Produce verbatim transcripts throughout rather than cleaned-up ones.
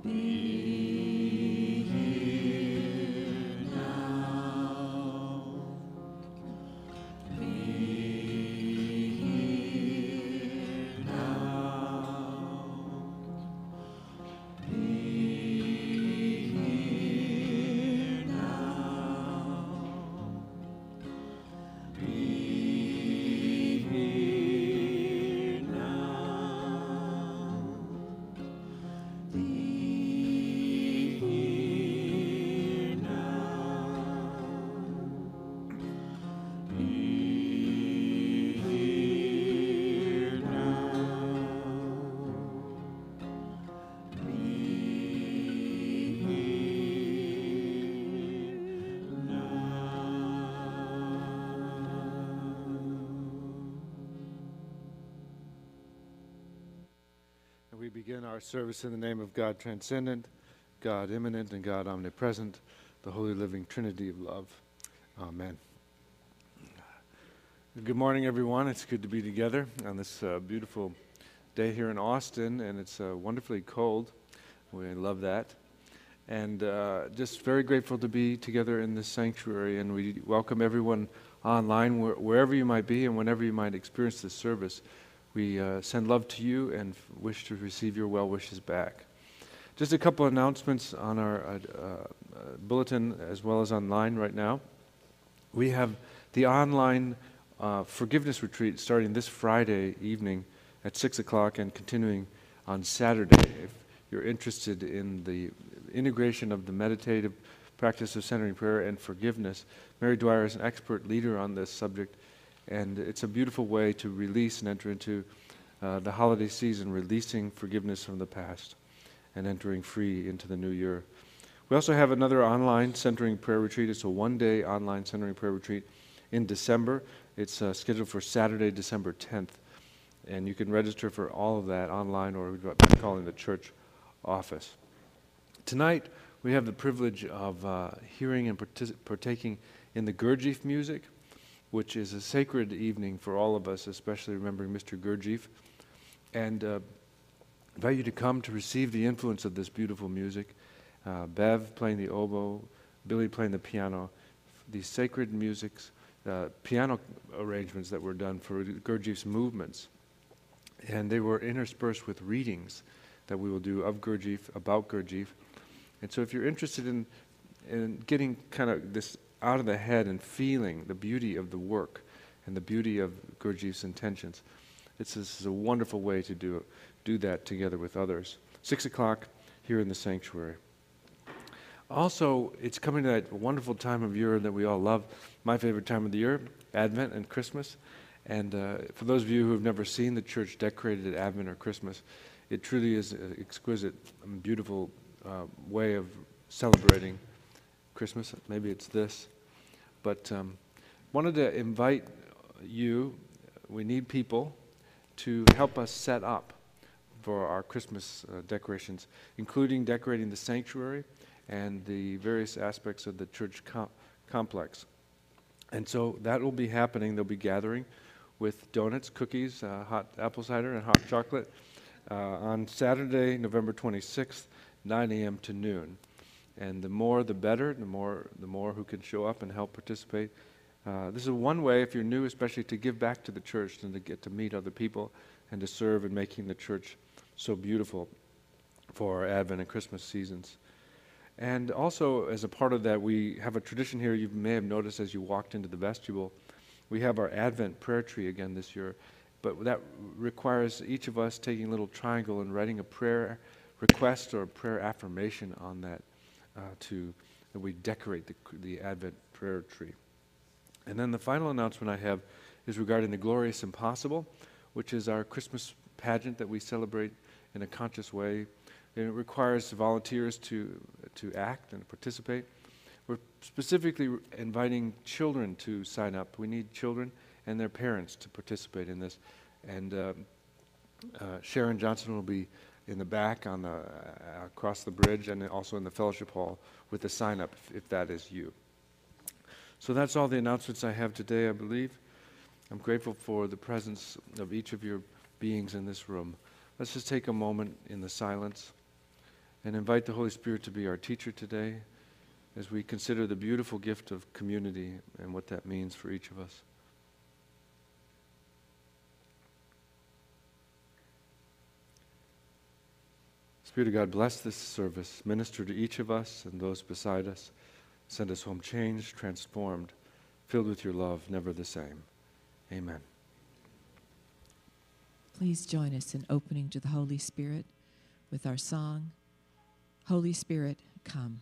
We begin our service in the name of God transcendent, God immanent, and God omnipresent, the holy living Trinity of love. Amen. Good morning, everyone. It's good to be together on this uh, beautiful day here in Austin, and it's uh, wonderfully cold. We love that. And uh, just very grateful to be together in this sanctuary, and we welcome everyone online, wh- wherever you might be and whenever you might experience this service. We uh, send love to you and f- wish to receive your well wishes back. Just a couple announcements on our uh, uh, bulletin as well as online right now. We have the online uh, forgiveness retreat starting this Friday evening at six o'clock and continuing on Saturday. If you're interested in the integration of the meditative practice of centering prayer and forgiveness, Mary Dwyer is an expert leader on this subject. And it's a beautiful way to release and enter into uh, the holiday season, releasing forgiveness from the past and entering free into the new year. We also have another online centering prayer retreat. It's a one-day online centering prayer retreat in December. It's uh, scheduled for Saturday, December tenth. And you can register for all of that online or by calling the church office. Tonight, we have the privilege of uh, hearing and partic- partaking in the Gurdjieff music, which is a sacred evening for all of us, especially remembering Mister Gurdjieff. And uh, invite you to come to receive the influence of this beautiful music. Uh, Bev playing the oboe, Billy playing the piano, these sacred musics, uh, piano arrangements that were done for Gurdjieff's movements. And they were interspersed with readings that we will do of Gurdjieff, about Gurdjieff. And so if you're interested in, in getting kind of this out of the head and feeling the beauty of the work and the beauty of Gurdjieff's intentions, it's, this is a wonderful way to do do that together with others. Six o'clock here in the sanctuary. Also, it's coming to that wonderful time of year that we all love, my favorite time of the year, Advent and Christmas. And uh, for those of you who have never seen the church decorated at Advent or Christmas, it truly is an exquisite, beautiful uh, way of celebrating Christmas. Maybe it's this. But um, wanted to invite you, we need people to help us set up for our Christmas uh, decorations, including decorating the sanctuary and the various aspects of the church com- complex. And so that will be happening. They'll be gathering with donuts, cookies, uh, hot apple cider, and hot chocolate uh, on Saturday, November twenty-sixth, nine a.m. to noon. And the more, the better. The more, the more who can show up and help participate. Uh, this is one way, if you're new, especially to give back to the church and to get to meet other people and to serve in making the church so beautiful for our Advent and Christmas seasons. And also, as a part of that, we have a tradition here. You may have noticed as you walked into the vestibule, we have our Advent prayer tree again this year. But that requires each of us taking a little triangle and writing a prayer request or a prayer affirmation on that. Uh, to that we decorate the, the Advent prayer tree. And then the final announcement I have is regarding the Glorious Impossible, which is our Christmas pageant that we celebrate in a conscious way. And it requires volunteers to to act and participate. We're specifically inviting children to sign up. We need children and their parents to participate in this. And uh, uh, Sharon Johnson will be in the back on the uh, across the bridge and also in the fellowship hall with the sign up if, if that is you. So that's all the announcements I have today, I believe. I'm grateful for the presence of each of your beings in this room. Let's just take a moment in the silence and invite the Holy Spirit to be our teacher today as we consider the beautiful gift of community and what that means for each of us. Spirit of God, bless this service. Minister to each of us and those beside us. Send us home changed, transformed, filled with your love, never the same. Amen. Please join us in opening to the Holy Spirit with our song, Holy Spirit, Come.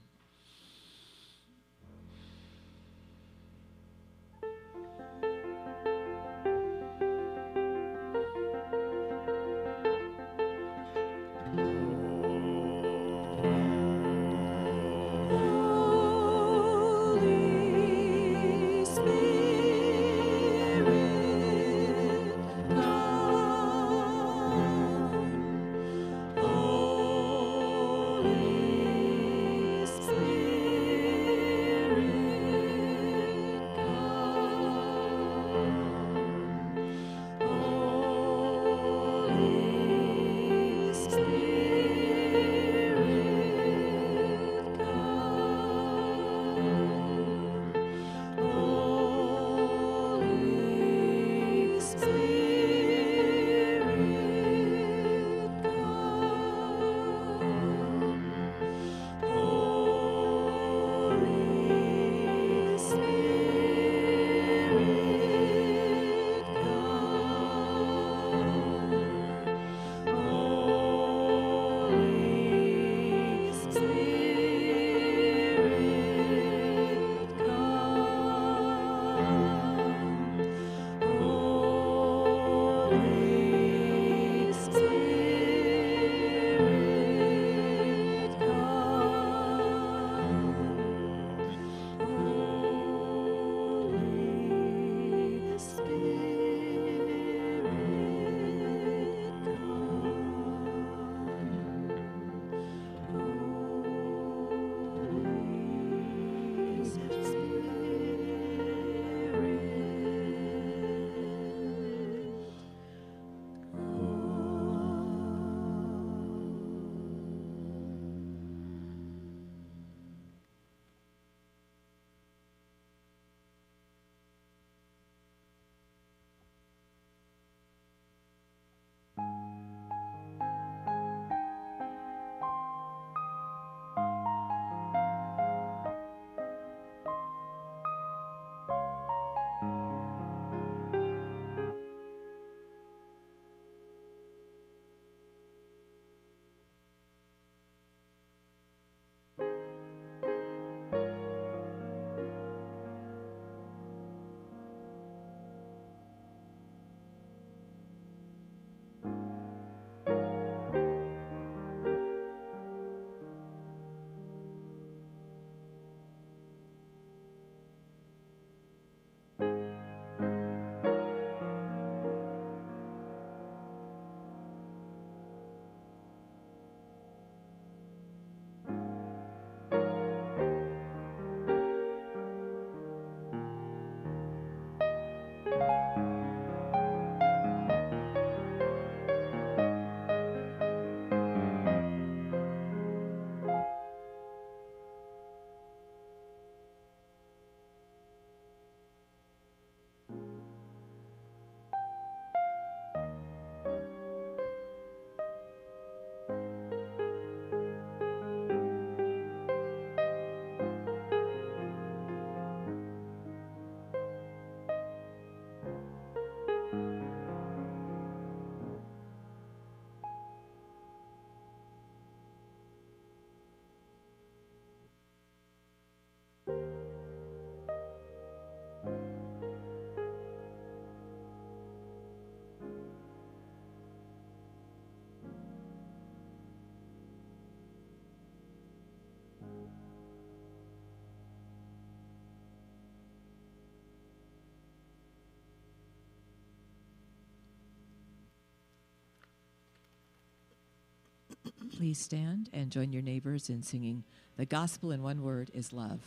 Please stand and join your neighbors in singing "The Gospel in One Word is Love."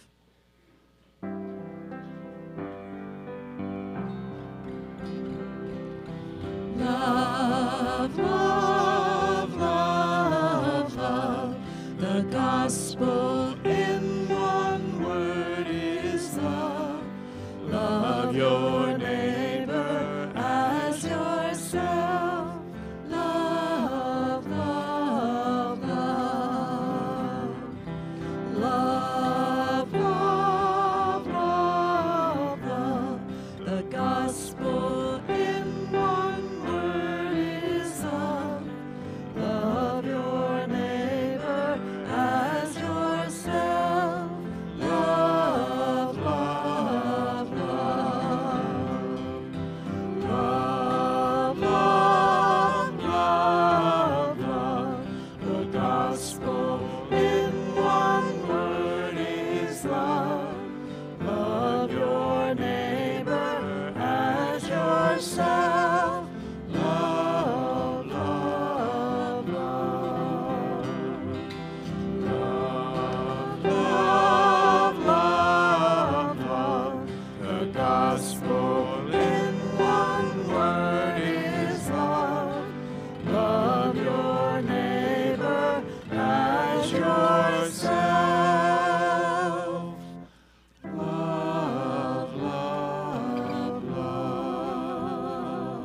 Love, love, love, love, the gospel in one word is love. Love your neighbor as yourself. Love, love, love. Love, love, love, love. The gospel in one word is love. Love your neighbor as yourself. Love, love, love. Love, love, love, love. The gospel in one word is love. Love your neighbor as yourself. Love, love, love. Love, love, love, love. The gospel in one word is love. Love your neighbor as yourself. Love, love, love.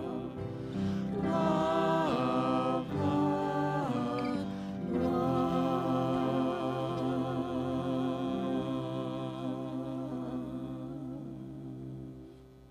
Love, love, love.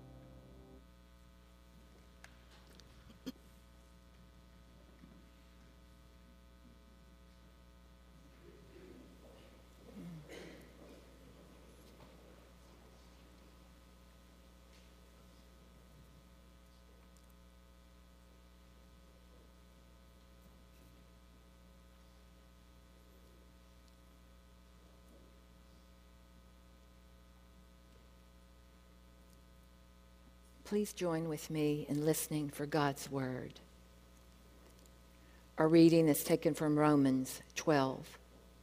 Please join with me in listening for God's word. Our reading is taken from Romans twelve.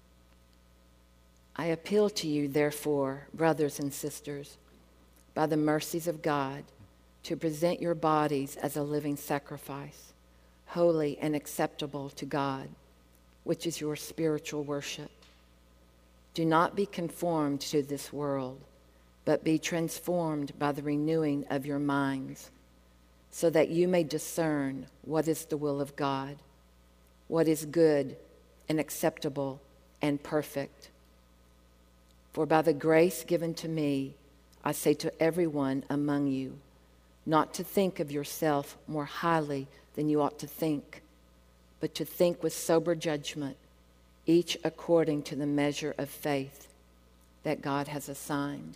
I appeal to you, therefore, brothers and sisters, by the mercies of God, to present your bodies as a living sacrifice, holy and acceptable to God, which is your spiritual worship. Do not be conformed to this world, but be transformed by the renewing of your minds, so that you may discern what is the will of God, what is good and acceptable and perfect. For by the grace given to me, I say to everyone among you, not to think of yourself more highly than you ought to think, but to think with sober judgment, each according to the measure of faith that God has assigned.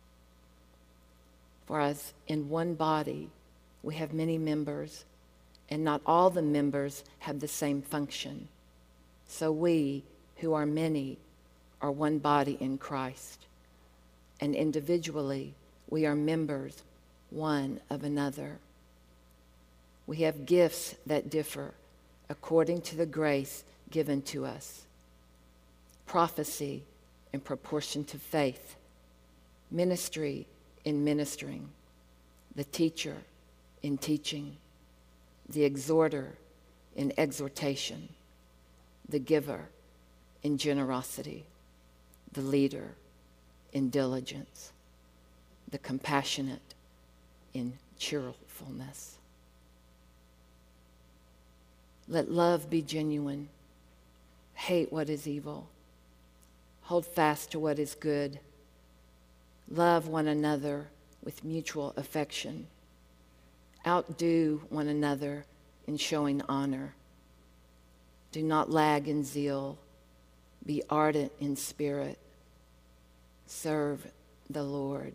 For as in one body we have many members, and not all the members have the same function, so we, who are many, are one body in Christ, and individually we are members one of another. We have gifts that differ according to the grace given to us. Prophecy in proportion to faith, ministry in ministering, the teacher in teaching, the exhorter in exhortation, the giver in generosity, the leader in diligence, the compassionate in cheerfulness. Let love be genuine. Hate what is evil. Hold fast to what is good. Love one another with mutual affection. Outdo one another in showing honor. Do not lag in zeal. Be ardent in spirit. Serve the Lord.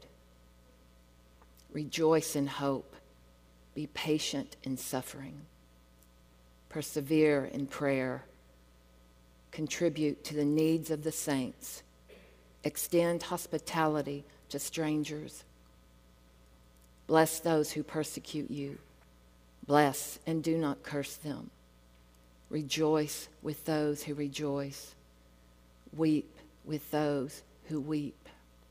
Rejoice in hope. Be patient in suffering. Persevere in prayer. Contribute to the needs of the saints. Extend hospitality to strangers. Bless those who persecute you. Bless and do not curse them. Rejoice with those who rejoice. Weep with those who weep.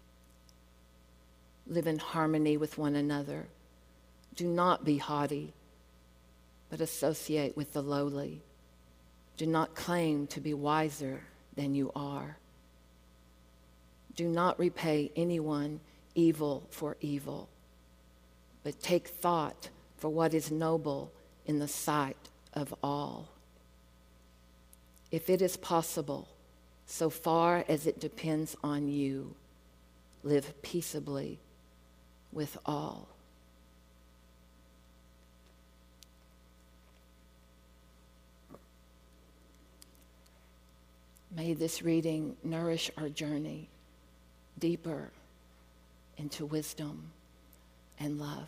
Live in harmony with one another. Do not be haughty, but associate with the lowly. Do not claim to be wiser than you are. Do not repay anyone evil for evil, but take thought for what is noble in the sight of all. If it is possible, so far as it depends on you, live peaceably with all. May this reading nourish our journey deeper into wisdom and love.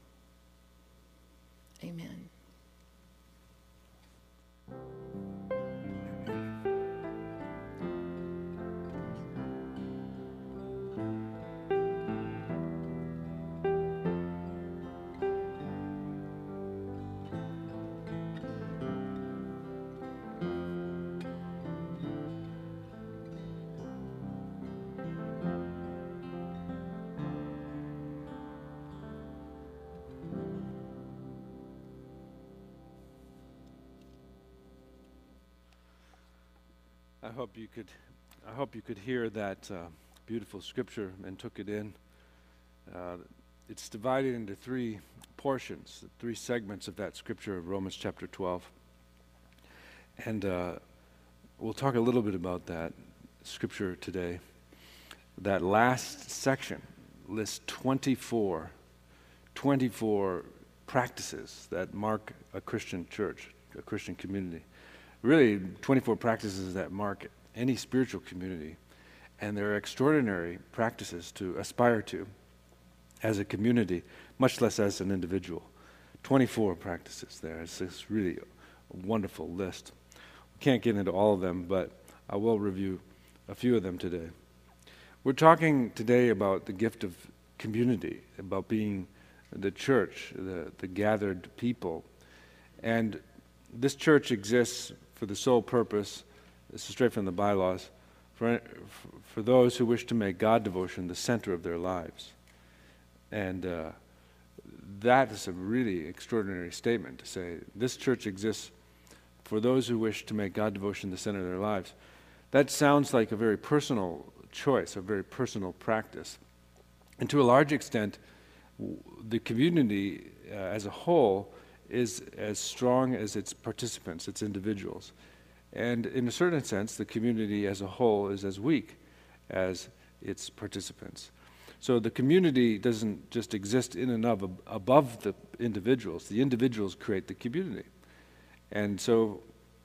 Amen. I hope you could, I hope you could hear that uh, beautiful scripture and took it in. Uh, it's divided into three portions, three segments of that scripture of Romans chapter twelve. And uh, we'll talk a little bit about that scripture today. That last section lists twenty-four, twenty-four practices that mark a Christian church, a Christian community. Really, twenty-four practices that mark any spiritual community. And they're extraordinary practices to aspire to as a community, much less as an individual. twenty-four practices there. It's, it's really a wonderful list. We can't get into all of them, but I will review a few of them today. We're talking today about the gift of community, about being the church, the, the gathered people. And this church exists for the sole purpose, this is straight from the bylaws, for, for those who wish to make God devotion the center of their lives. And uh, that is a really extraordinary statement to say, this church exists for those who wish to make God devotion the center of their lives. That sounds like a very personal choice, a very personal practice. And to a large extent, w- the community uh, as a whole is as strong as its participants, its individuals. And in a certain sense, the community as a whole is as weak as its participants. So the community doesn't just exist in and of ab- above the individuals. The individuals create the community. And so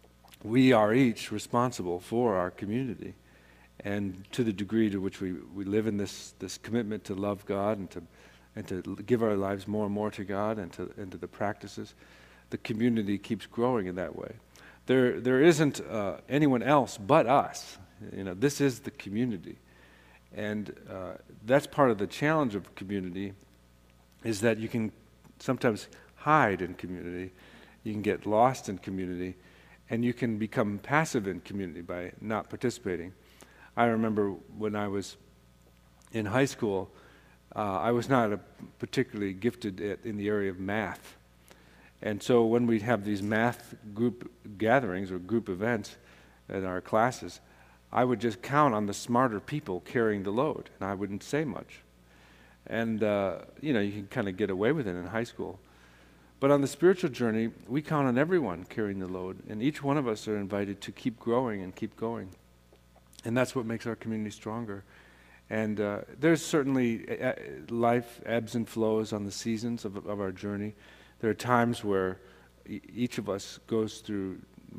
we are each responsible for our community. And to the degree to which we, we live in this, this commitment to love God and to and to give our lives more and more to God and to, and to the practices, the community keeps growing in that way. There, there isn't uh, anyone else but us. You know, this is the community. And uh, that's part of the challenge of community, is that you can sometimes hide in community, you can get lost in community, and you can become passive in community by not participating. I remember when I was in high school, Uh, I was not a particularly gifted at, in the area of math. And so when we'd have these math group gatherings or group events in our classes, I would just count on the smarter people carrying the load, and I wouldn't say much. And, uh, you know, you can kind of get away with it in high school. But on the spiritual journey, we count on everyone carrying the load, and each one of us are invited to keep growing and keep going. And that's what makes our community stronger. And uh, there's certainly uh, life ebbs and flows on the seasons of, of our journey. There are times where e- each of us goes through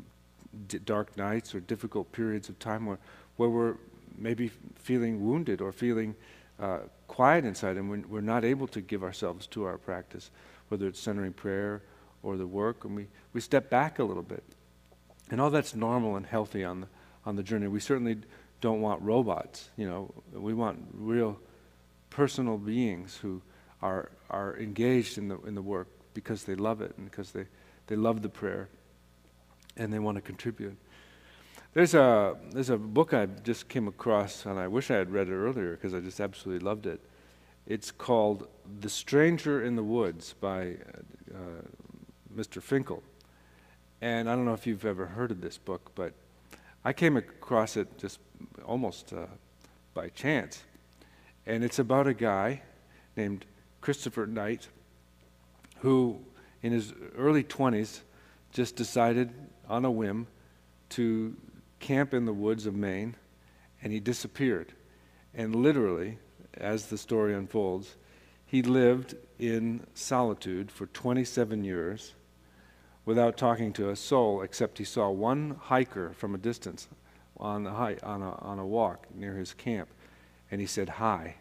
d- dark nights or difficult periods of time where, where we're maybe feeling wounded or feeling uh, quiet inside, and we're, we're not able to give ourselves to our practice, whether it's centering prayer or the work, and we, we step back a little bit. And all that's normal and healthy on the, on the journey. We certainly don't want robots, you know. We want real personal beings who are are engaged in the in the work because they love it and because they, they love the prayer and they want to contribute. There's a there's a book I just came across, and I wish I had read it earlier because I just absolutely loved it. It's called The Stranger in the Woods by uh, Mister Finkel. And I don't know if you've ever heard of this book, but I came across it just almost uh, by chance. And it's about a guy named Christopher Knight who, in his early twenties, just decided on a whim to camp in the woods of Maine, and he disappeared. And literally, as the story unfolds, he lived in solitude for twenty-seven years without talking to a soul, except he saw one hiker from a distance on a, hike, on a, on a walk near his camp, and he said, "Hi."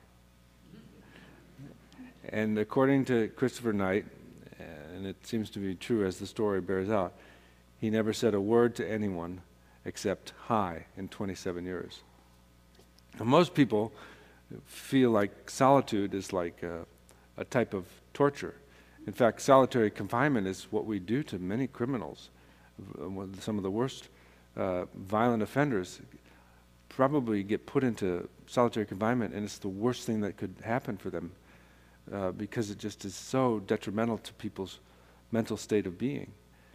And according to Christopher Knight, and it seems to be true as the story bears out, he never said a word to anyone except "hi" in twenty-seven years. Now, most people feel like solitude is like a, a type of torture. In fact, solitary confinement is what we do to many criminals. Some of the worst uh, violent offenders probably get put into solitary confinement, and it's the worst thing that could happen for them uh, because it just is so detrimental to people's mental state of being.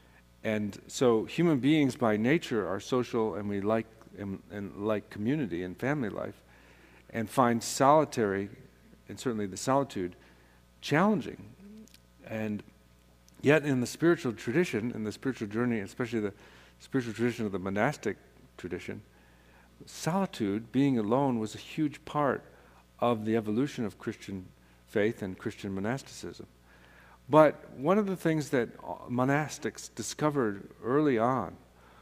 And so human beings by nature are social, and we like and, and like community and family life, and find solitary, and certainly the solitude, challenging. And yet in the spiritual tradition, in the spiritual journey, especially the spiritual tradition of the monastic tradition, solitude, being alone, was a huge part of the evolution of Christian faith and Christian monasticism. But one of the things that monastics discovered early on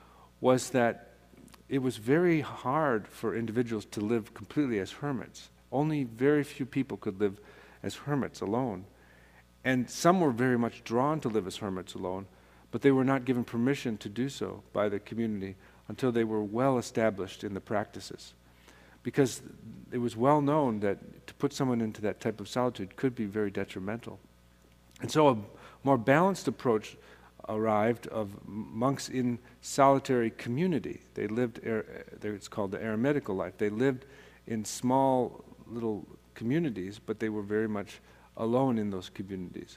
was that it was very hard for individuals to live completely as hermits. Only very few people could live as hermits alone. And some were very much drawn to live as hermits alone, but they were not given permission to do so by the community until they were well established in the practices. Because it was well known that to put someone into that type of solitude could be very detrimental. And so a more balanced approach arrived of monks in solitary community. They lived, it's called the eremitical life. They lived in small little communities, but they were very much alone in those communities.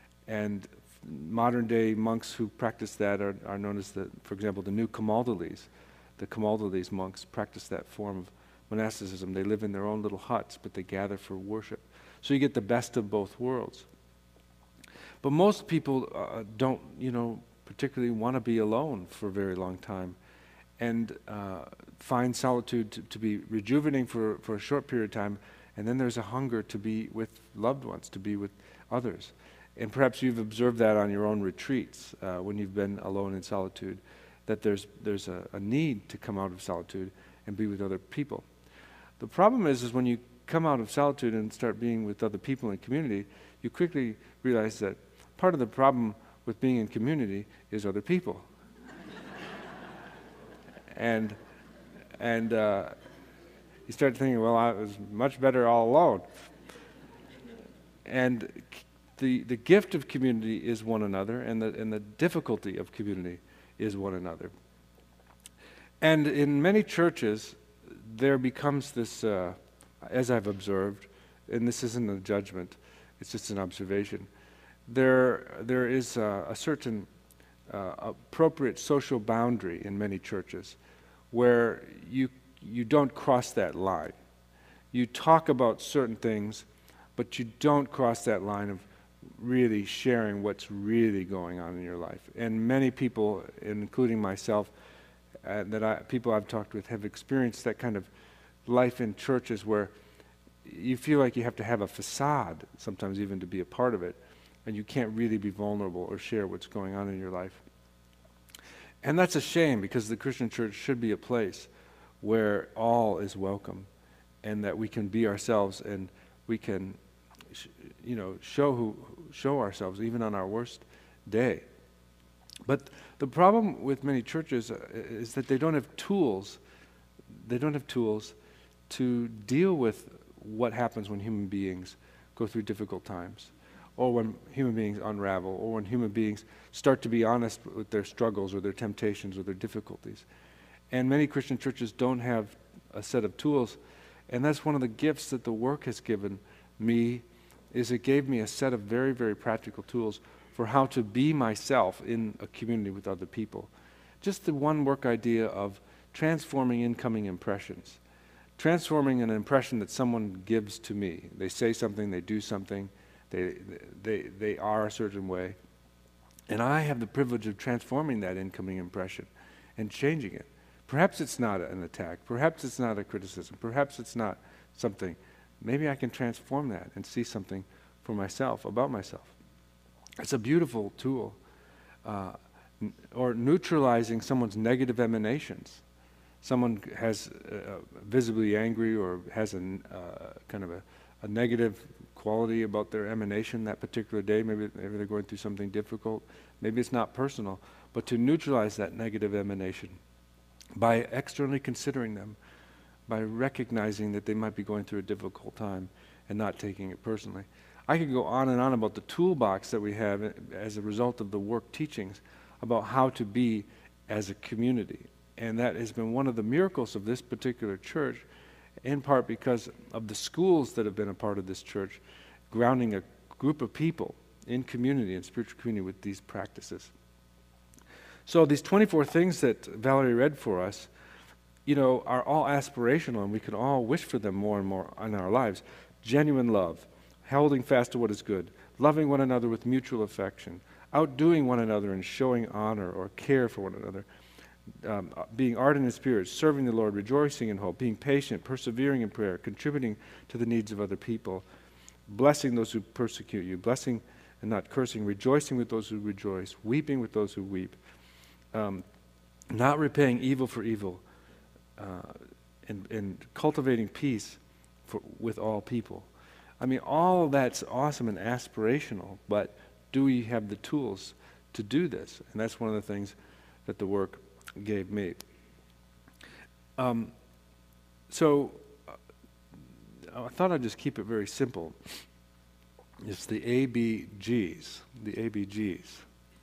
And modern day monks who practice that are, are known as, the, for example, the new Camaldolese. The Camaldolese monks practice that form of monasticism. They live in their own little huts, but they gather for worship. So you get the best of both worlds. But most people uh, don't, you know, particularly want to be alone for a very long time, and uh, find solitude to, to be rejuvenating for, for a short period of time, and then there's a hunger to be with loved ones, to be with others. And perhaps you've observed that on your own retreats, uh, when you've been alone in solitude, that there's, there's a, a need to come out of solitude and be with other people. The problem is, is when you come out of solitude and start being with other people in community, you quickly realize that part of the problem with being in community is other people. and and uh, you start thinking, well, I was much better all alone. And the the gift of community is one another, and the and the difficulty of community is one another. And in many churches, there becomes this, uh, as I've observed, and this isn't a judgment, it's just an observation, there there is a, a certain uh, appropriate social boundary in many churches where you you don't cross that line. You talk about certain things, but you don't cross that line of really sharing what's really going on in your life. And many people, including myself, uh, that I, people I've talked with have experienced that kind of life in churches where you feel like you have to have a facade, sometimes even to be a part of it, and you can't really be vulnerable or share what's going on in your life. And that's a shame, because the Christian church should be a place where all is welcome, and that we can be ourselves, and we can, sh- you know, show who show ourselves even on our worst day. But the problem with many churches uh, is that they don't have tools. They don't have tools to deal with what happens when human beings go through difficult times, or when human beings unravel, or when human beings start to be honest with their struggles or their temptations or their difficulties. And many Christian churches don't have a set of tools, and that's one of the gifts that the work has given me, is it gave me a set of very, very practical tools for how to be myself in a community with other people. Just the one work idea of transforming incoming impressions, transforming an impression that someone gives to me. They say something, they do something, they, they, they are a certain way. And I have the privilege of transforming that incoming impression and changing it. Perhaps it's not an attack. Perhaps it's not a criticism. Perhaps it's not something. Maybe I can transform that and see something for myself, about myself. It's a beautiful tool. Uh, n- or neutralizing someone's negative emanations. Someone has uh, visibly angry or has a n- uh, kind of a, a negative quality about their emanation that particular day. Maybe, maybe they're going through something difficult. Maybe it's not personal. But to neutralize that negative emanation by externally considering them, by recognizing that they might be going through a difficult time and not taking it personally. I could go on and on about the toolbox that we have as a result of the work teachings about how to be as a community. And that has been one of the miracles of this particular church, in part because of the schools that have been a part of this church, grounding a group of people in community and spiritual community with these practices. So these twenty-four things that Valerie read for us, you know, are all aspirational, and we can all wish for them more and more in our lives. Genuine love, holding fast to what is good, loving one another with mutual affection, outdoing one another in showing honor or care for one another, um, being ardent in spirit, serving the Lord, rejoicing in hope, being patient, persevering in prayer, contributing to the needs of other people, blessing those who persecute you, blessing and not cursing, rejoicing with those who rejoice, weeping with those who weep, um, not repaying evil for evil, uh, and, and cultivating peace for, with all people. I mean, all of that's awesome and aspirational, but do we have the tools to do this? And that's one of the things that the work gave me. Um, so uh, I thought I'd just keep it very simple. It's the A B Gs, the A B Gs.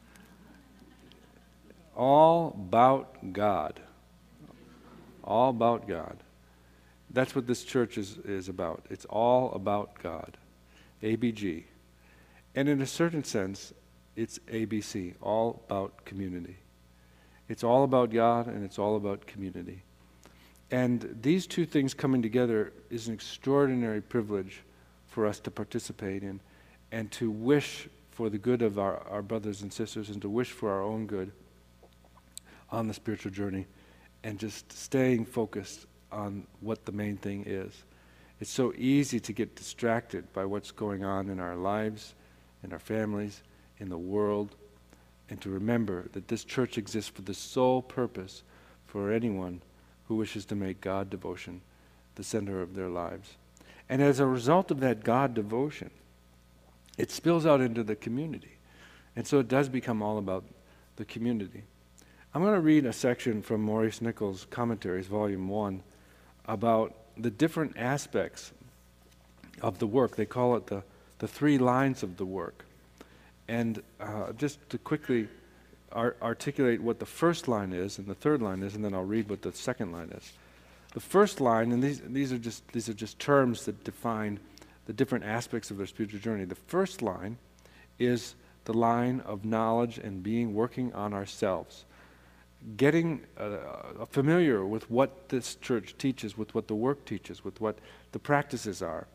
All about God. All about God. That's what this church is, is about. It's all about God. A B G. And in a certain sense, it's A B C, all about community. It's all about God and it's all about community. And these two things coming together is an extraordinary privilege for us to participate in and to wish for the good of our, our brothers and sisters and to wish for our own good on the spiritual journey and just staying focused on what the main thing is. It's so easy to get distracted by what's going on in our lives, in our families, in the world, and to remember that this church exists for the sole purpose for anyone who wishes to make God devotion the center of their lives. And as a result of that God devotion, it spills out into the community. And so it does become all about the community. I'm going to read a section from Maurice Nichols' Commentaries, Volume one, about the different aspects of the work. They call it the, the three lines of the work. And uh, just to quickly ar- articulate what the first line is and the third line is, and then I'll read what the second line is. The first line, and these, these, are just, these are just terms that define the different aspects of their spiritual journey. The first line is the line of knowledge and being working on ourselves. Getting uh, familiar with what this church teaches, with what the work teaches, with what the practices are.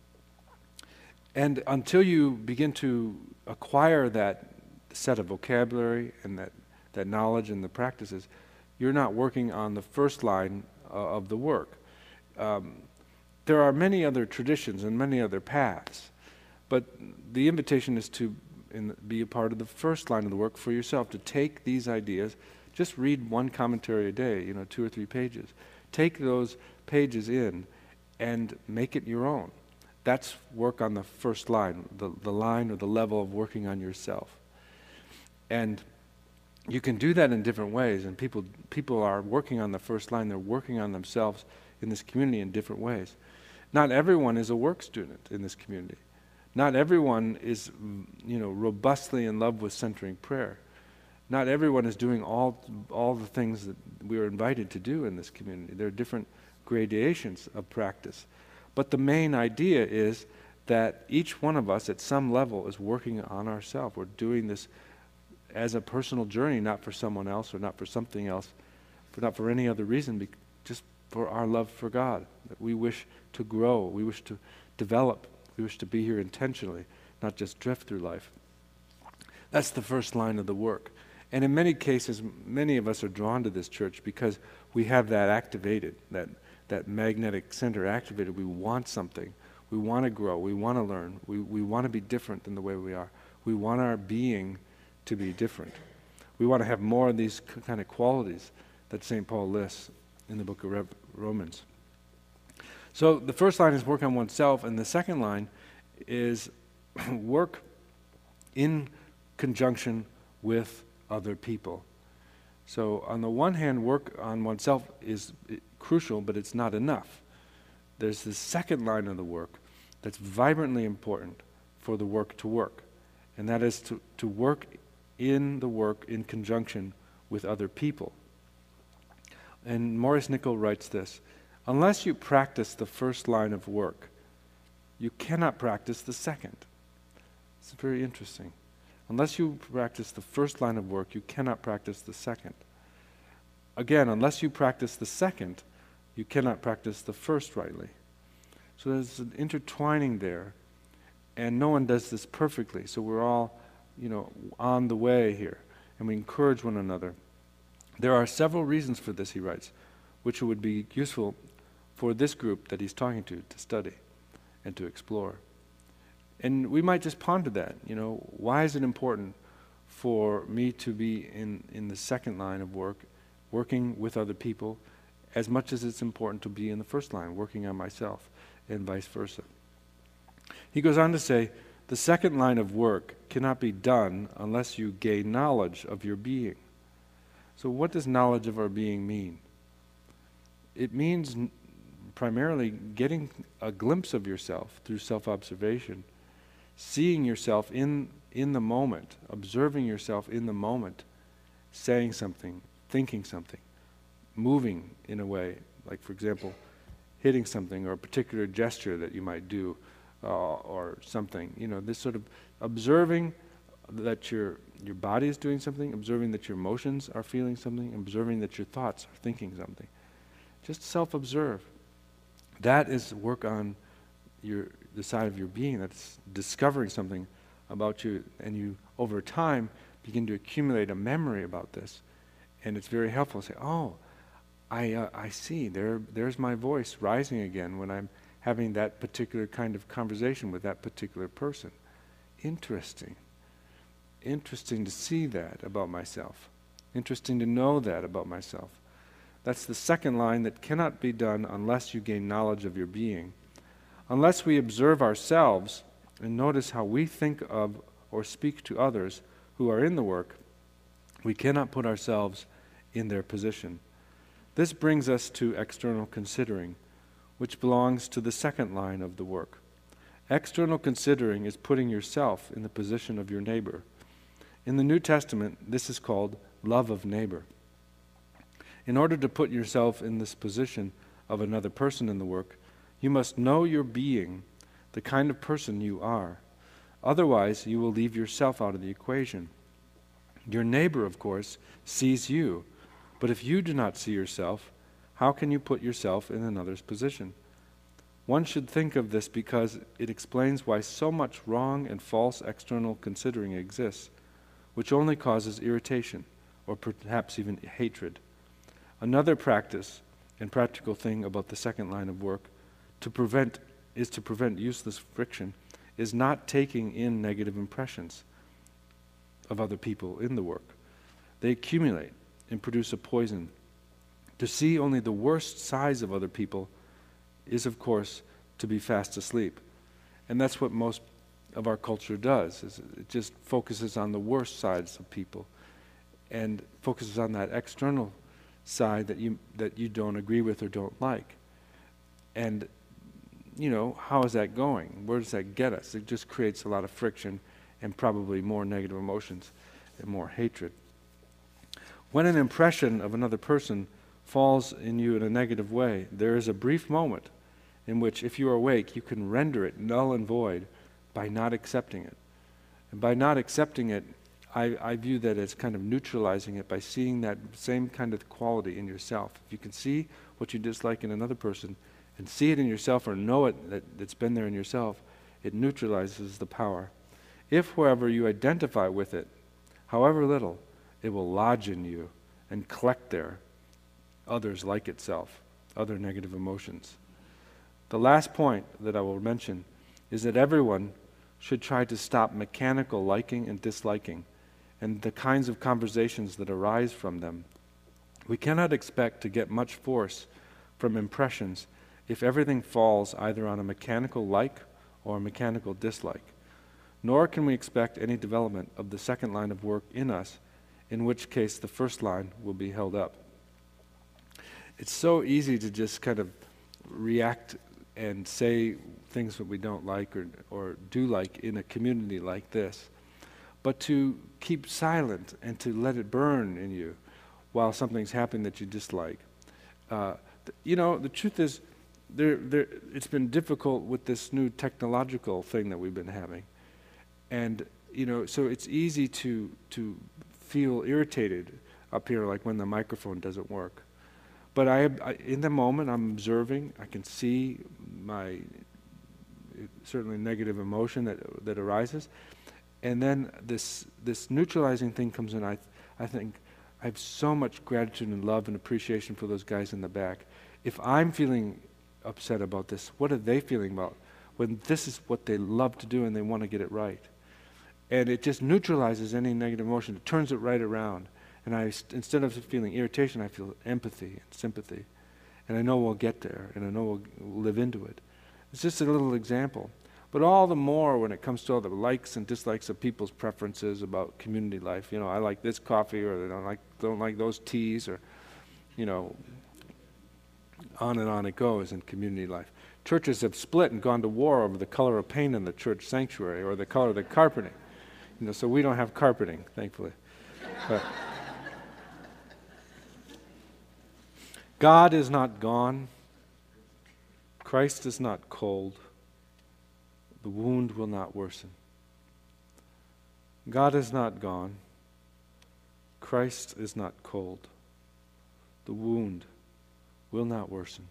And until you begin to acquire that set of vocabulary and that, that knowledge and the practices, you're not working on the first line uh, of the work. Um, there are many other traditions and many other paths, but the invitation is to in, be a part of the first line of the work for yourself, to take these ideas. Just read one commentary a day, you know, two or three pages. Take those pages in and make it your own. That's work on the first line, the, the line or the level of working on yourself. And you can do that in different ways, and people people are working on the first line. They're working on themselves in this community in different ways. Not everyone is a work student in this community. Not everyone is, you know, robustly in love with centering prayer. Not everyone is doing all all the things that we are invited to do in this community. There are different gradations of practice. But the main idea is that each one of us at some level is working on ourselves. We're doing this as a personal journey, not for someone else or not for something else, for not for any other reason, be, just for our love for God, that we wish to grow, we wish to develop, we wish to be here intentionally, not just drift through life. That's the first line of the work. And in many cases, many of us are drawn to this church because we have that activated, that, that magnetic center activated. We want something. We want to grow. We want to learn. We, we want to be different than the way we are. We want our being to be different. We want to have more of these k- kind of qualities that Saint Paul lists in the book of Rev- Romans. So the first line is work on oneself, and the second line is work in conjunction with other people. So on the one hand, work on oneself is crucial, but it's not enough. There's the second line of the work that's vibrantly important for the work to work, and that is to, to work in the work in conjunction with other people. And Maurice Nicoll writes this: unless you practice the first line of work, you cannot practice the second. It's very interesting. Unless you practice the first line of work, you cannot practice the second. Again, unless you practice the second, you cannot practice the first rightly. So there's an intertwining there, and no one does this perfectly. So we're all, you know, on the way here, and we encourage one another. There are several reasons for this, he writes, which would be useful for this group that he's talking to to study and to explore. And we might just ponder that, you know, why is it important for me to be in, in the second line of work, working with other people, as much as it's important to be in the first line, working on myself, and vice versa. He goes on to say, the second line of work cannot be done unless you gain knowledge of your being. So what does knowledge of our being mean? It means n- primarily getting a glimpse of yourself through self-observation, seeing yourself in, in the moment, observing yourself in the moment, saying something, thinking something, moving in a way, like for example, hitting something or a particular gesture that you might do uh, or something. You know, this sort of observing that your, your body is doing something, observing that your emotions are feeling something, observing that your thoughts are thinking something. Just self-observe. That is work on your the side of your being that's discovering something about you, and you over time begin to accumulate a memory about this, and it's very helpful to say, oh, I uh, I see, there there's my voice rising again when I'm having that particular kind of conversation with that particular person. Interesting. Interesting to see that about myself. Interesting to know that about myself. That's the second line that cannot be done unless you gain knowledge of your being. Unless we observe ourselves and notice how we think of or speak to others who are in the work, we cannot put ourselves in their position. This brings us to external considering, which belongs to the second line of the work. External considering is putting yourself in the position of your neighbor. In the New Testament, this is called love of neighbor. In order to put yourself in this position of another person in the work, you must know your being, the kind of person you are. Otherwise, you will leave yourself out of the equation. Your neighbor, of course, sees you, but if you do not see yourself, how can you put yourself in another's position? One should think of this because it explains why so much wrong and false external considering exists, which only causes irritation, or perhaps even hatred. Another practice and practical thing about the second line of work to prevent is to prevent useless friction is not taking in negative impressions of other people in the work. They accumulate and produce a poison. To see only the worst sides of other people is, of course, to be fast asleep. And that's what most of our culture does, is it just focuses on the worst sides of people and focuses on that external side that you that you don't agree with or don't like. And you know, how is that going? Where does that get us? It just creates a lot of friction and probably more negative emotions and more hatred. When an impression of another person falls in you in a negative way, there is a brief moment in which, if you are awake, you can render it null and void by not accepting it. And by not accepting it, I, I view that as kind of neutralizing it by seeing that same kind of quality in yourself. If you can see what you dislike in another person and see it in yourself or know it that it's been there in yourself, it neutralizes the power. If, however, you identify with it, however little, it will lodge in you and collect there others like itself, other negative emotions. The last point that I will mention is that everyone should try to stop mechanical liking and disliking and the kinds of conversations that arise from them. We cannot expect to get much force from impressions if everything falls either on a mechanical like or a mechanical dislike. Nor can we expect any development of the second line of work in us, in which case the first line will be held up. It's so easy to just kind of react and say things that we don't like or, or do like in a community like this, but to keep silent and to let it burn in you while something's happening that you dislike. Uh, th- you know, the truth is, there, there, it's been difficult with this new technological thing that we've been having. And, you know, so it's easy to to feel irritated up here, like when the microphone doesn't work. But I, I in the moment, I'm observing. I can see my uh, certainly negative emotion that that arises, and then this this neutralizing thing comes in. I I think I have so much gratitude and love and appreciation for those guys in the back. If I'm feeling upset about this, what are they feeling about when this is what they love to do and they want to get it right? And it just neutralizes any negative emotion. It turns it right around. And I, instead of feeling irritation, I feel empathy and sympathy. And I know we'll get there, and I know we'll, we'll live into it. It's just a little example. But all the more when it comes to all the likes and dislikes of people's preferences about community life. You know, I like this coffee, or they don't like, don't like those teas, or, you know, on and on it goes in community life. Churches have split and gone to war over the color of paint in the church sanctuary or the color of the carpeting. You know, so we don't have carpeting, thankfully. But God is not gone. Christ is not cold. The wound will not worsen. God is not gone. Christ is not cold. The wound will not worsen.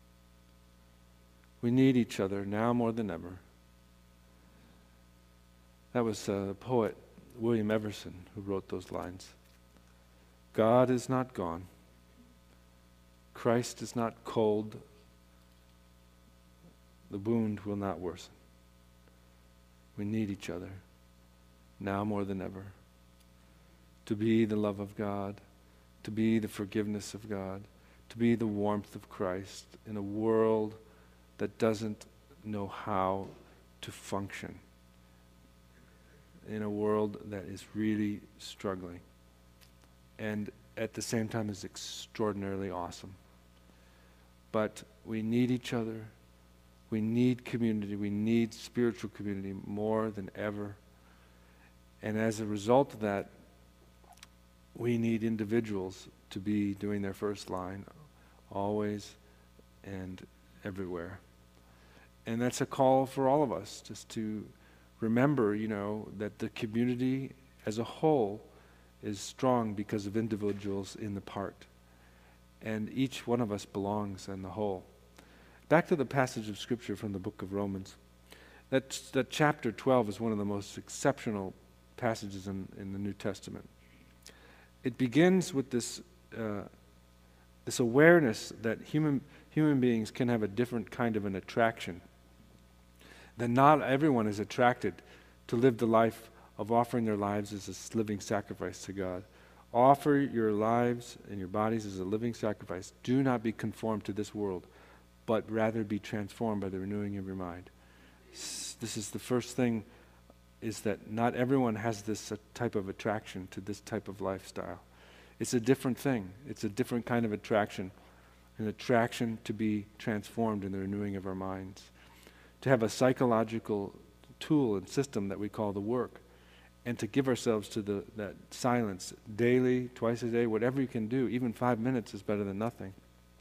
We need each other now more than ever. That was uh, poet William Everson who wrote those lines. God is not gone. Christ is not cold. The wound will not worsen. We need each other now more than ever to be the love of God, to be the forgiveness of God, to be the warmth of Christ in a world that doesn't know how to function, in a world that is really struggling and at the same time is extraordinarily awesome. But we need each other. We need community. We need spiritual community more than ever. And as a result of that, we need individuals to be doing their first line always and everywhere. And that's a call for all of us, just to remember, you know, that the community as a whole is strong because of individuals in the part. And each one of us belongs in the whole. Back to the passage of Scripture from the book of Romans. That, that chapter twelve is one of the most exceptional passages in, in the New Testament. It begins with this, uh, this awareness that human, human beings can have a different kind of an attraction. That not everyone is attracted to live the life of offering their lives as a living sacrifice to God. Offer your lives and your bodies as a living sacrifice. Do not be conformed to this world, but rather be transformed by the renewing of your mind. This is the first thing, is that not everyone has this uh, type of attraction to this type of lifestyle. It's a different thing. It's a different kind of attraction, an attraction to be transformed in the renewing of our minds, to have a psychological tool and system that we call the work, and to give ourselves to the, that silence daily, twice a day, whatever you can do. Even five minutes is better than nothing.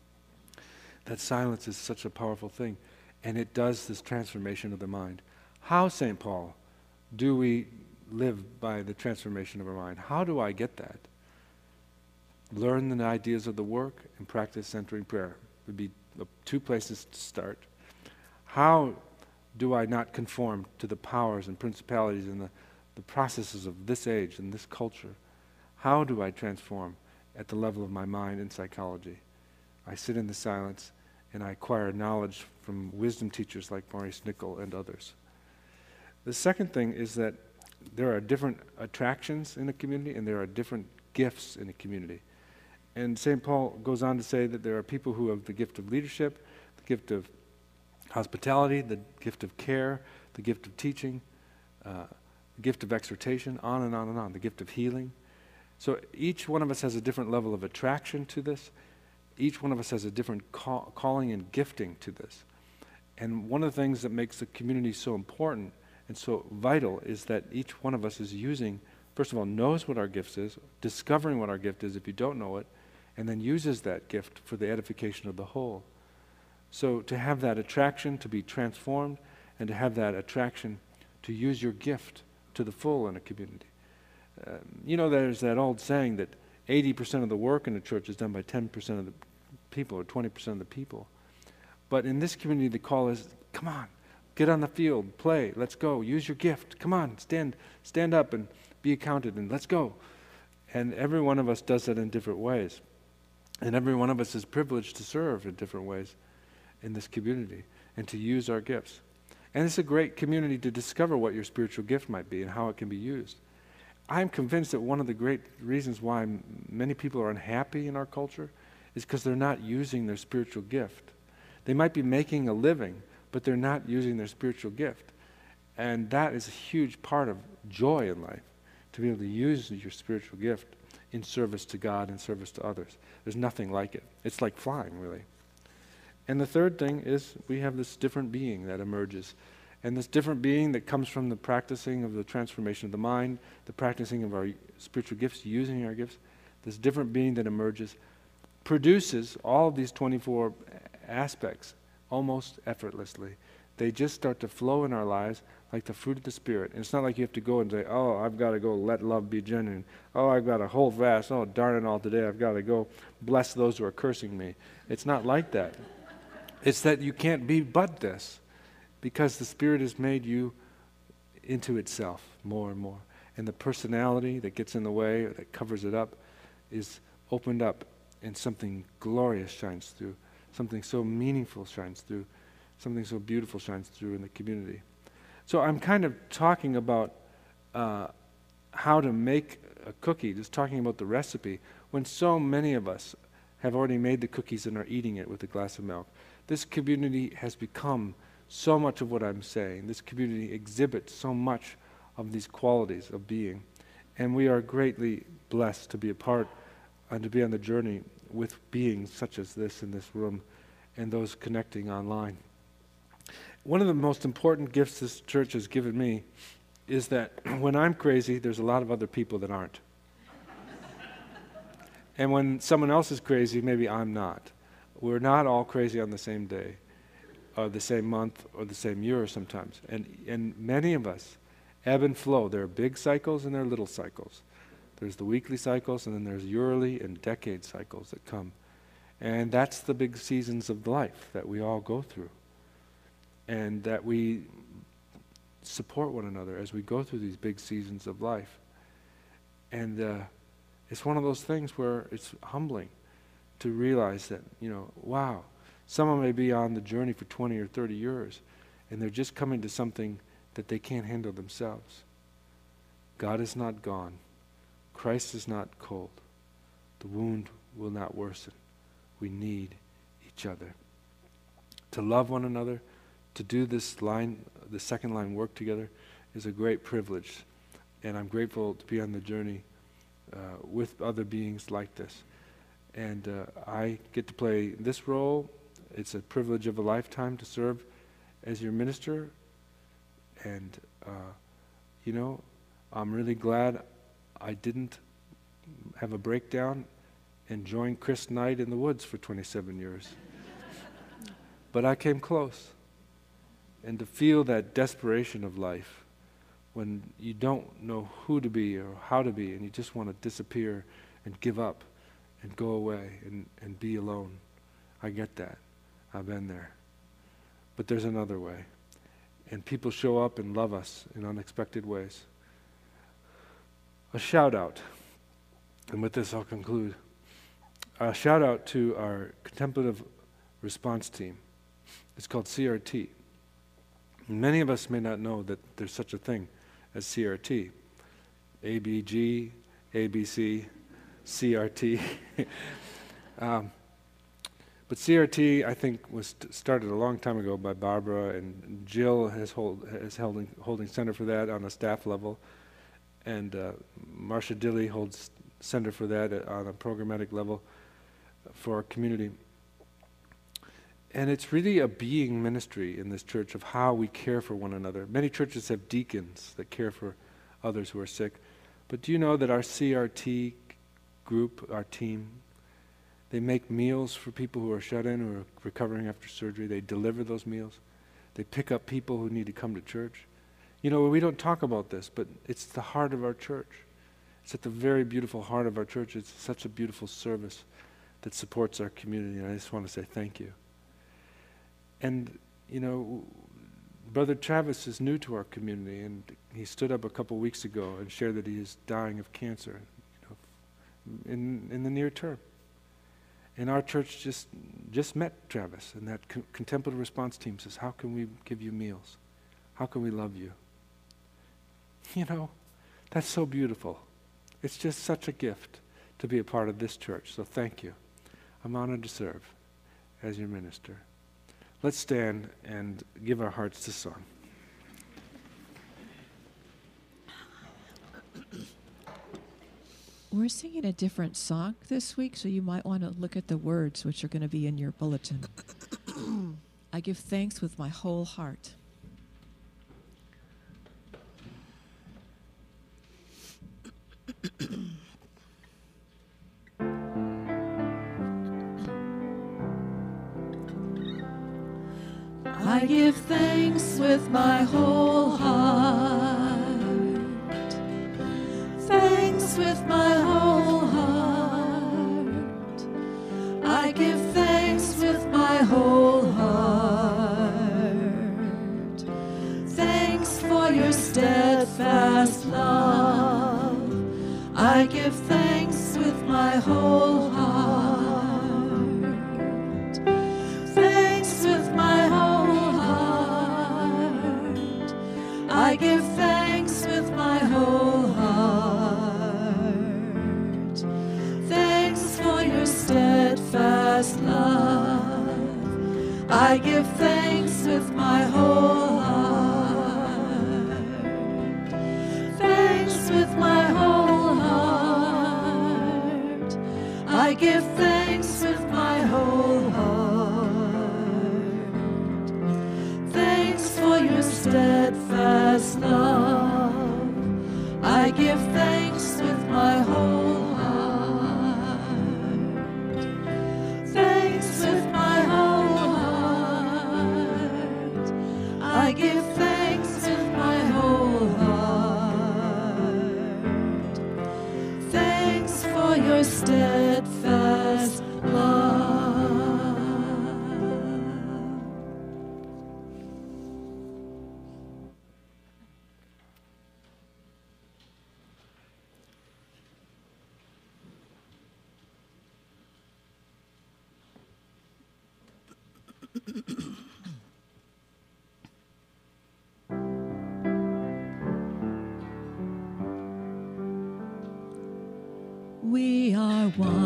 That silence is such a powerful thing, and it does this transformation of the mind. How, Saint Paul, do we live by the transformation of our mind. How do I get that? Learn the ideas of the work and practice centering prayer would be the two places to start. How do I not conform to the powers and principalities and the, the processes of this age and this culture? How do I transform at the level of my mind and psychology? I sit in the silence and I acquire knowledge from wisdom teachers like Maurice Nicoll and others. The second thing is that there are different attractions in a community and there are different gifts in a community. And Saint Paul goes on to say that there are people who have the gift of leadership, the gift of hospitality, the gift of care, the gift of teaching, uh, the gift of exhortation, on and on and on, the gift of healing. So each one of us has a different level of attraction to this. Each one of us has a different call, calling and gifting to this. And one of the things that makes the community so important and so vital is that each one of us is using, first of all, knows what our gift is, discovering what our gift is if you don't know it, and then uses that gift for the edification of the whole. So to have that attraction to be transformed and to have that attraction to use your gift to the full in a community. Uh, you know, there's that old saying that eighty percent of the work in the church is done by ten percent of the people or twenty percent of the people. But in this community, the call is, come on, get on the field, play, let's go, use your gift, come on, stand, stand up and be accounted and let's go. And every one of us does that in different ways. And every one of us is privileged to serve in different ways in this community and to use our gifts. And it's a great community to discover what your spiritual gift might be and how it can be used. I'm convinced that one of the great reasons why m- many people are unhappy in our culture is because they're not using their spiritual gift. They might be making a living, but they're not using their spiritual gift. And that is a huge part of joy in life, to be able to use your spiritual gift in service to God and service to others. There's nothing like it. It's like flying, really. And the third thing is we have this different being that emerges. And this different being that comes from the practicing of the transformation of the mind, the practicing of our spiritual gifts, using our gifts, this different being that emerges produces all of these twenty-four aspects almost effortlessly. They just start to flow in our lives like the fruit of the Spirit. And it's not like you have to go and say, oh, I've got to go let love be genuine. Oh, I've got to hold fast. Oh, darn it all today. I've got to go bless those who are cursing me. It's not like that. It's that you can't be but this, because the Spirit has made you into itself more and more. And the personality that gets in the way or that covers it up is opened up, and something glorious shines through. Something so meaningful shines through. Something so beautiful shines through in the community. So I'm kind of talking about uh, how to make a cookie, just talking about the recipe, when so many of us have already made the cookies and are eating it with a glass of milk. This community has become so much of what I'm saying. This community exhibits so much of these qualities of being. And we are greatly blessed to be a part and to be on the journey with beings such as this in this room and those connecting online. One of the most important gifts this church has given me is that when I'm crazy, there's a lot of other people that aren't. And when someone else is crazy, maybe I'm not. We're not all crazy on the same day, or the same month, or the same year sometimes. And, and many of us ebb and flow. There are big cycles and there are little cycles. There's the weekly cycles, and then there's yearly and decade cycles that come. And that's the big seasons of life that we all go through. And that we support one another as we go through these big seasons of life. And uh, it's one of those things where it's humbling to realize that, you know, wow, someone may be on the journey for twenty or thirty years, and they're just coming to something that they can't handle themselves. God is not gone. Christ is not cold. The wound will not worsen. We need each other. To love one another, to do this line, the second line work together, is a great privilege. And I'm grateful to be on the journey uh, with other beings like this. And uh, I get to play this role. It's a privilege of a lifetime to serve as your minister. And, uh, you know, I'm really glad I didn't have a breakdown and join Chris Knight in the woods for twenty-seven years. But I came close. And to feel that desperation of life, when you don't know who to be or how to be, and you just want to disappear and give up and go away and, and be alone. I get that. I've been there. But there's another way. And people show up and love us in unexpected ways. A shout out, and with this I'll conclude. A shout out to our contemplative response team. It's called C R T. Many of us may not know that there's such a thing as C R T. A B G, A B C, C R T. um, but C R T, I think, was st- started a long time ago by Barbara, and Jill has hold, is holding, holding center for that on a staff level, and uh, Marcia Dilley holds center for that at, on a programmatic level for our community. And it's really a being ministry in this church of how we care for one another. Many churches have deacons that care for others who are sick. But do you know that our C R T group, our team, they make meals for people who are shut in, who are recovering after surgery. They deliver those meals. They pick up people who need to come to church. You know, we don't talk about this, but it's the heart of our church. It's at the very beautiful heart of our church. It's such a beautiful service that supports our community, and I just want to say thank you. And, you know, Brother Travis is new to our community, and he stood up a couple weeks ago and shared that he is dying of cancer, you know, in, in the near term. And our church just just met Travis, and that co- contemplative response team says, how can we give you meals? How can we love you? You know, that's so beautiful. It's just such a gift to be a part of this church, so thank you. I'm honored to serve as your minister. Let's stand and give our hearts to song. We're singing a different song this week, so you might want to look at the words, which are going to be in your bulletin. I give thanks with my whole heart. I give thanks with my whole heart. Thanks with my whole heart. I give thanks with my whole heart. Thanks for your steadfast love. I give thanks with my whole heart. Thanks with my whole heart. I give thanks with my whole heart. Thanks for your steadfast love. I give thanks with my whole heart. Thanks with my whole heart. I give thanks with my whole heart. Thanks for your steadfast love. I give thanks with my whole heart. Thanks with my whole heart. I give thanks with my whole heart. Thanks for your steadfast love. We are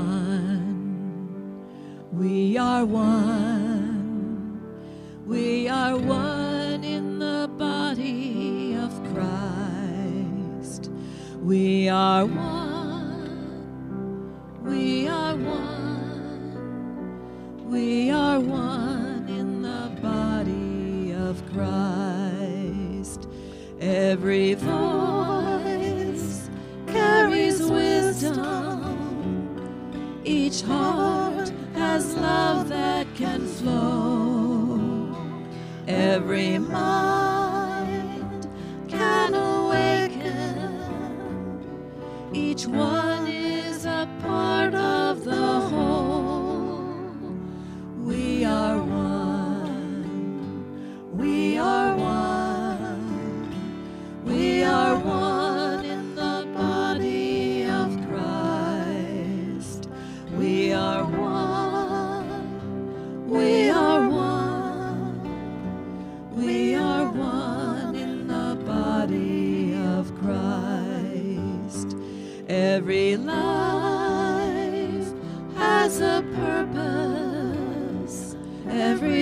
one. We are one. We are one in the body of Christ. We are one. We are one. We are one in the body of Christ. Every voice carries wisdom. Each heart has love that can flow. Every mind can awaken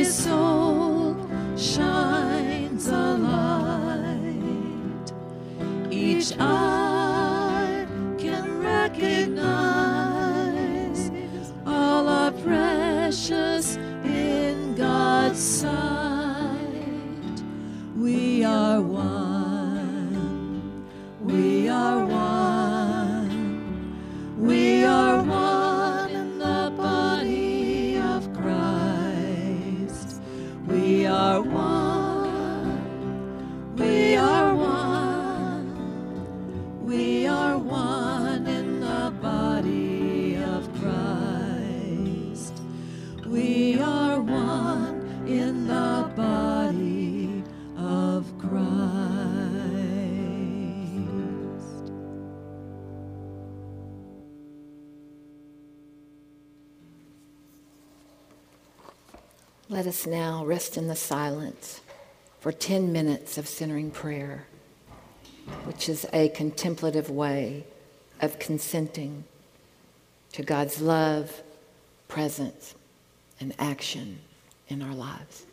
every soul shines a light. Each eye can recognize all are precious in God's sight. We are one. We are one. We are one in the body of Christ. We are one. We are one. We are one in the body of Christ. We are one in the body of Christ. Let us now rest in the silence for ten minutes of centering prayer, which is a contemplative way of consenting to God's love, presence, and action in our lives.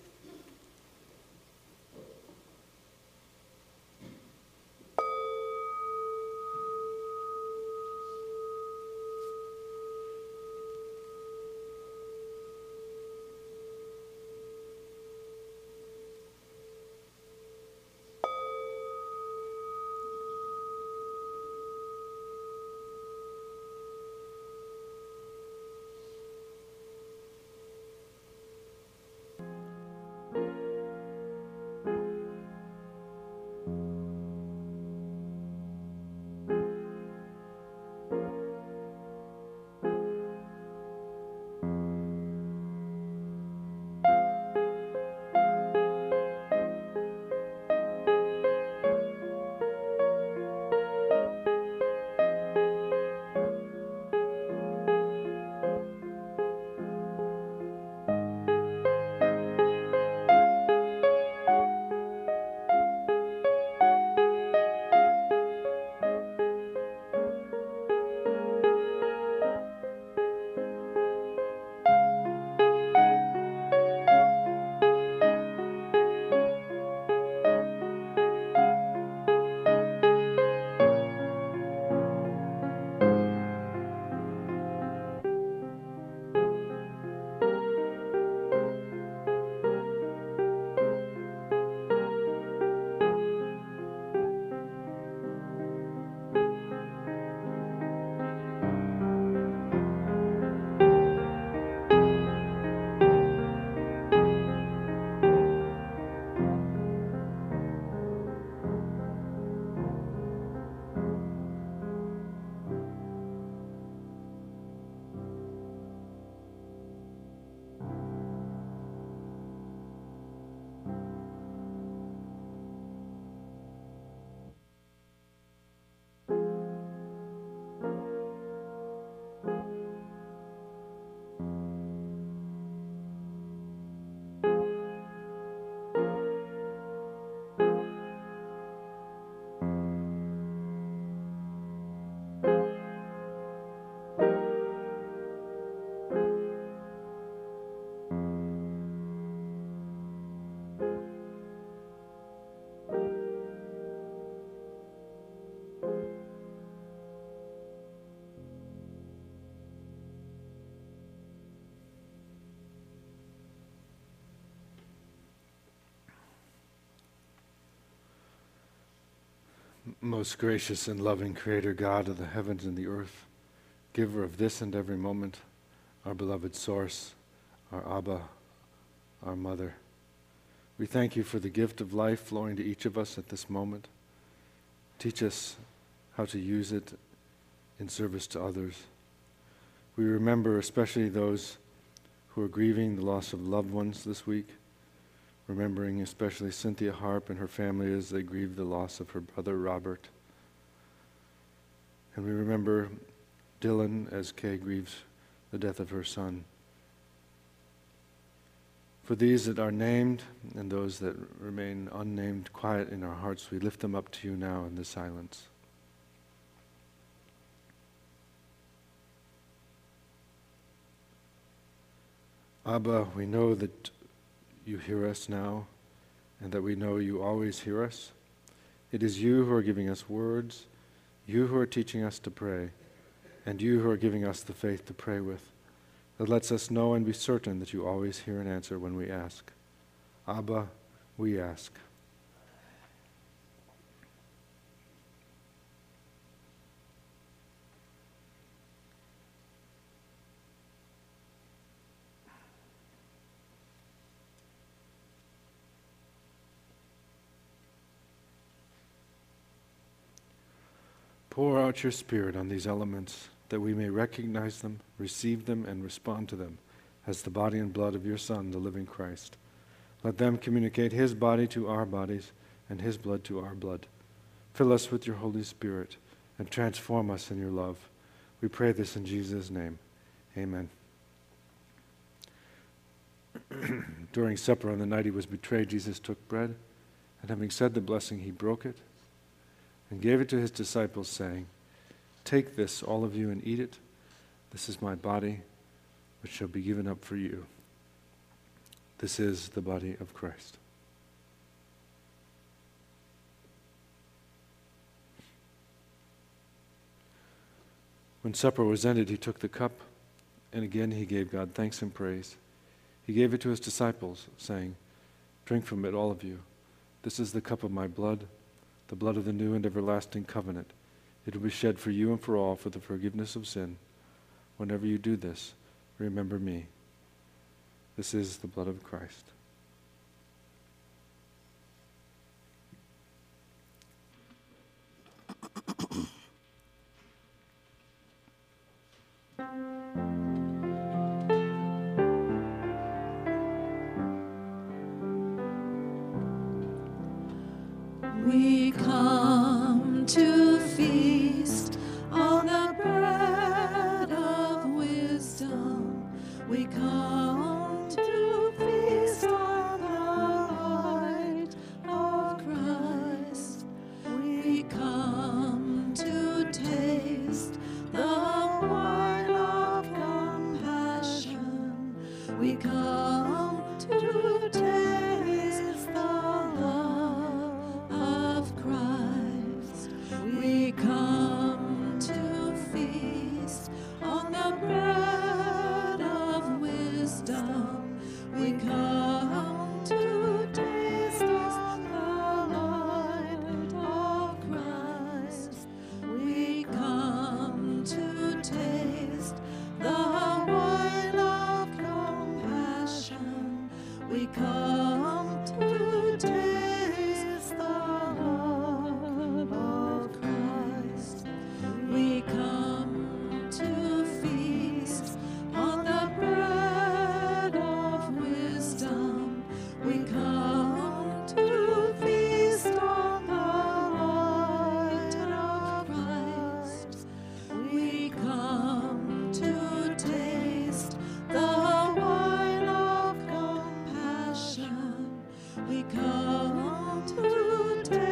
Most gracious and loving Creator, God of the heavens and the earth, giver of this and every moment, our beloved source, our Abba, our Mother, we thank you for the gift of life flowing to each of us at this moment. Teach us how to use it in service to others. We remember especially those who are grieving the loss of loved ones this week, remembering especially Cynthia Harp and her family as they grieve the loss of her brother Robert. And we remember Dylan as Kay grieves the death of her son. For these that are named and those that remain unnamed, quiet in our hearts, we lift them up to you now in the silence. Abba, we know that you hear us now and that we know you always hear us. It is you who are giving us words, you who are teaching us to pray, and you who are giving us the faith to pray with, that lets us know and be certain that you always hear and answer when we ask. Abba, we ask. Pour out your Spirit on these elements, that we may recognize them, receive them, and respond to them as the body and blood of your Son, the living Christ. Let them communicate his body to our bodies and his blood to our blood. Fill us with your Holy Spirit and transform us in your love. We pray this in Jesus' name. Amen. During supper on the night he was betrayed, Jesus took bread, and having said the blessing, he broke it and gave it to his disciples, saying, "Take this, all of you, and eat it. This is my body, which shall be given up for you." This is the body of Christ. When supper was ended, he took the cup, and again he gave God thanks and praise. He gave it to his disciples, saying, "Drink from it, all of you. This is the cup of my blood, the blood of the new and everlasting covenant. It will be shed for you and for all for the forgiveness of sin. Whenever you do this, remember me." This is the blood of Christ. We come to feast on the bread of wisdom. We come to feast on the light of Christ. We come to taste the wine of compassion. We come to taste the love of Christ. We come to feast on the bread of wisdom. We come to taste of the light of Christ. We come to taste the wine of compassion. We come to taste the love of Christ. We come to feast on the bread of wisdom. We come to feast on the light of Christ. We come to taste the wine of compassion. We come to taste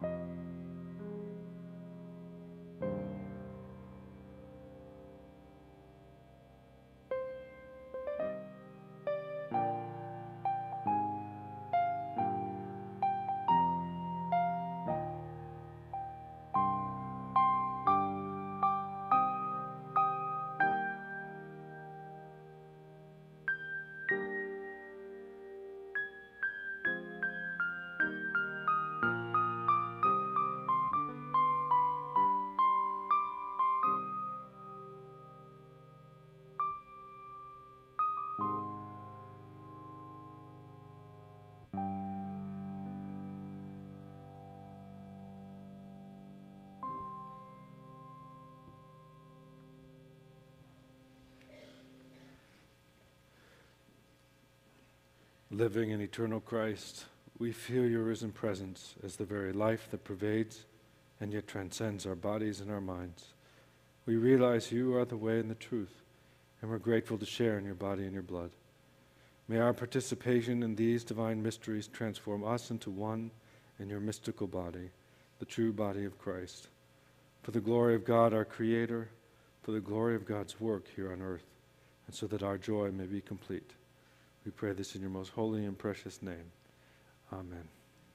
Living in eternal Christ, we feel your risen presence as the very life that pervades and yet transcends our bodies and our minds. We realize you are the way and the truth, and we're grateful to share in your body and your blood. May our participation in these divine mysteries transform us into one in your mystical body, the true body of Christ. For the glory of God, our Creator, for the glory of God's work here on earth, and so that our joy may be complete. We pray this in your most holy and precious name. Amen.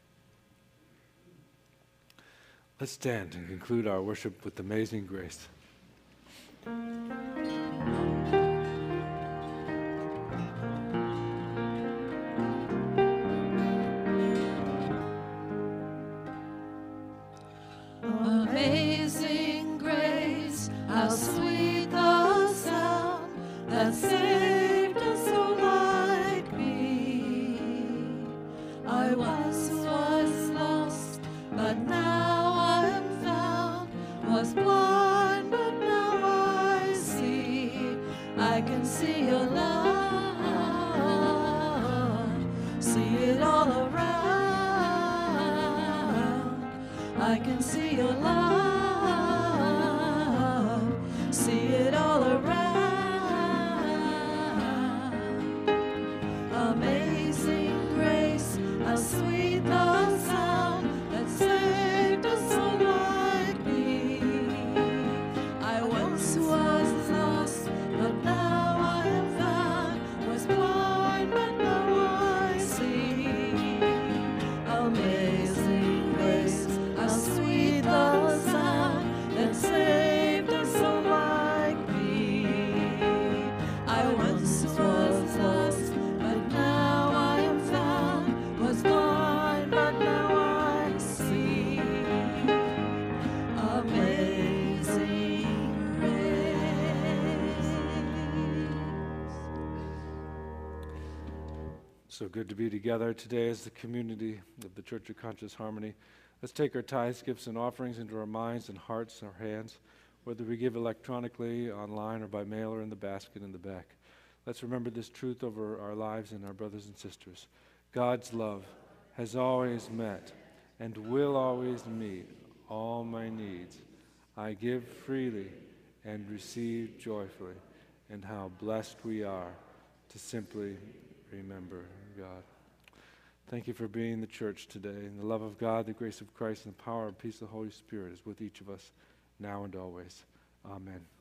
Let's stand and conclude our worship with Amazing Grace. Amazing grace, how sweet the sound that saved a soul like me. I once was lost, but now I am found, was blind, but now I see. I can see your love, see it all around. I can see your love, see it all around. Amazing grace, how sweet the sound that saved a soul like me. I once was lost, but now I am found, was blind, but now I see. Amazing grace, how sweet the sound that saved a soul like me. I once was lost, but now I am found, was blind, but now I see. Amazing grace. So good to be together today as the community of the Church of Conscious Harmony. Let's take our tithes, gifts, and offerings into our minds and hearts, our hands, whether we give electronically, online, or by mail, or in the basket in the back. Let's remember this truth over our lives and our brothers and sisters. God's love has always met and will always meet all my needs. I give freely and receive joyfully, and how blessed we are to simply remember God. Thank you for being the church today. And the love of God, the grace of Christ, and the power and peace of the Holy Spirit is with each of us now and always. Amen.